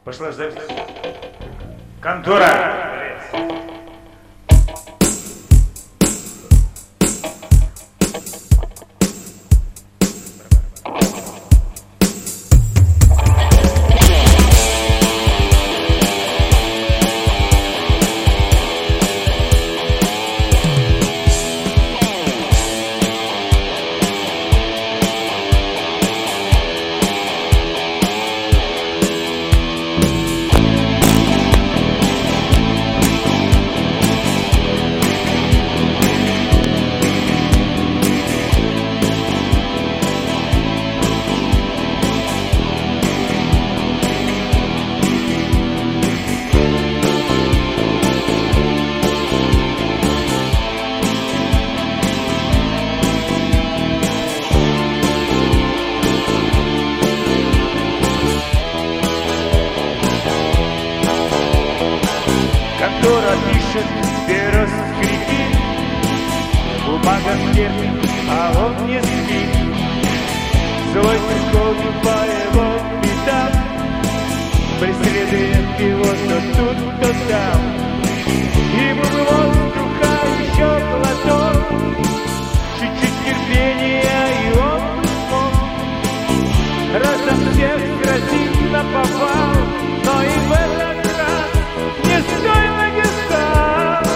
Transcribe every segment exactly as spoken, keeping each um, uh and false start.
Пошла запись. Контора. Контора пишет, перо скрипит, бумага терпит, а он не спит. Злой ходит по его пятам, преследует его то тут, то там. Ему бы воздуха еще глоток, чуть-чуть терпения, и он бы смог разом всех грозит напопал, но и в этот раз не стоило не стал.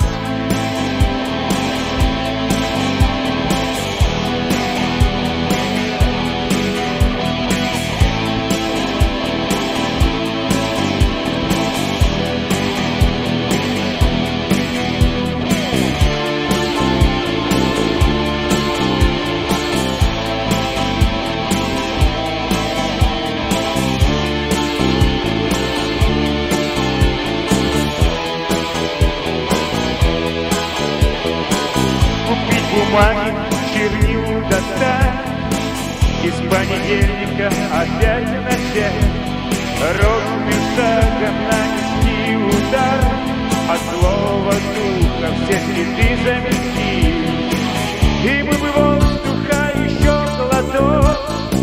Бумаги, чернил достать, из понедельника опять начать. Ровным шагом нанести удар, от злого духа все следы замести. И мы бы воздуха еще глоток,